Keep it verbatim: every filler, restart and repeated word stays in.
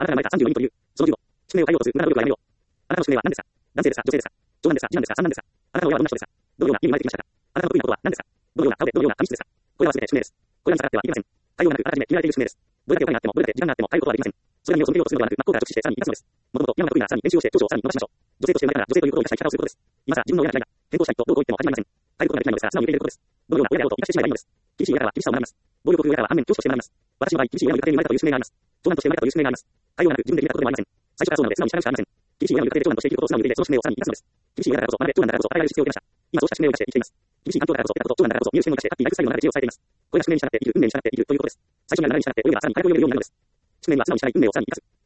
あなたが生まれたさんじゅうよにんという、そのじゅうご、宿命を変えようとする無駄な努力はやめよう。あなたの宿命は何ですか？男性ですか？女性ですか？長男ですか？次男ですか？三男ですか？あなたの親はどんな人ですか？どのような家に生まれてきましたか？あなたの得意なことは何ですか？どのような顔で、どのような髪質ですか？これは全て宿命です。これらに逆らってはいけません。対応なく、あらかじめ決められている宿命です。どれだけお金があっても、どれだけ時間があっても変えることはできません。それに身を背けようとするのではなく、真っ向から直視してさらに生かすのです。もともと今が得意ならさらに練習をして長所をさらに伸ばしましょう。女性として生まれたなら女性ということを生かした生き方をすることです。今さら自分の親が嫌いだ、変更したいとどうこう言っても始まりません。変えることができないのですから素直に受け入れることです。どのような親であろうと生かしてしまえばいいのです。厳しい親からは厳しさを学びます。暴力を振るう親からは反面教師として学びます。私の場合、厳しい親の家庭に生まれたという宿命があります。長男として生まれたという宿命があります。対応なく自分で決めたことでもありません。最初からそうなので素直に従うしかありません。厳しい親の家庭で長男として生きることを素直に受け入れ、その宿命をさらに生かすのです。厳しい親だからこそ、学べ長男だからこそ、与えられる必要を受けました。今そうした宿命を生かして生きています。厳しい環境だからこそ、得たこと、長男だからこそ、見る視点を生かして、ハッピーなライフスタイルの中で自由をされています。これが宿命に従って生きる、運命に従って生きるということです。最初にある流れに従って泳げばさらに変える泳げるようになるのです。宿命には素直に従い、運命をさらに生かす。